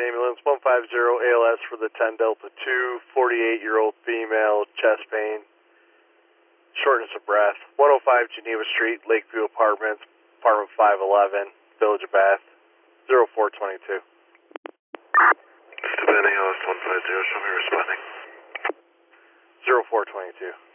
ambulance, 150 ALS for the 10 Delta 2, 48-year-old female, chest pain, shortness of breath, 105 Geneva Street, Lakeview Apartments, apartment 511, Village of Bath, 0422. Stephen ALS 150, show me responding. 0422.